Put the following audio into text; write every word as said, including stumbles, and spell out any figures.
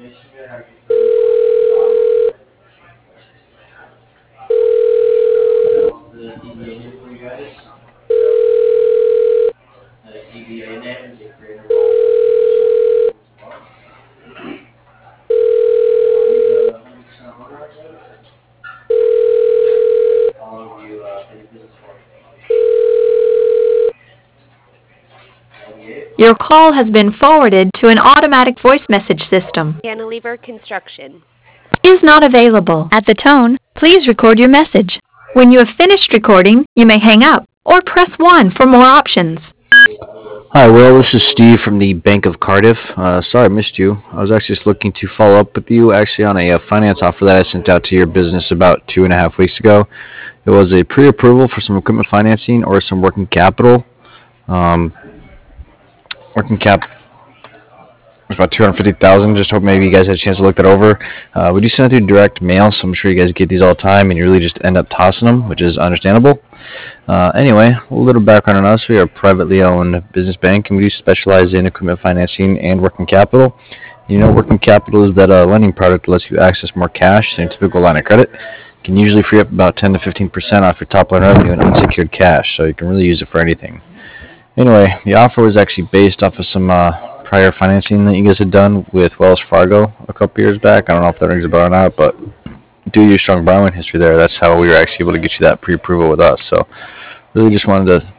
Your call has been forwarded to an automatic voice message system. Cantilever Construction. Is not available. At the tone, please record your message. When you have finished recording, you may hang up or press one for more options. Hi, Will. This is Steve from the Bank of Cardiff. Uh, sorry I missed you. I was actually just looking to follow up with you actually on a, uh finance offer that I sent out to your business about two and a half weeks ago. It was a pre-approval for some equipment financing or some working capital. Um, working cap was about two hundred fifty thousand dollars. Just hope maybe you guys had a chance to look that over. Uh, we do send it through direct mail, so I'm sure you guys get these all the time, and you really just end up tossing them, which is understandable. Uh, anyway, a little background on us. We are a privately owned business bank, and we do specialize in equipment financing and working capital. You know, working capital is that uh, lending product that lets you access more cash than a typical line of credit. You can usually free up about ten to fifteen percent off your top line revenue in unsecured cash, so you can really use it for anything. Anyway, the offer was actually based off of some uh, prior financing that you guys had done with Wells Fargo a couple years back. I don't know if that rings a bell or not, but due to your strong borrowing history there, that's how we were actually able to get you that pre-approval with us. So really just wanted to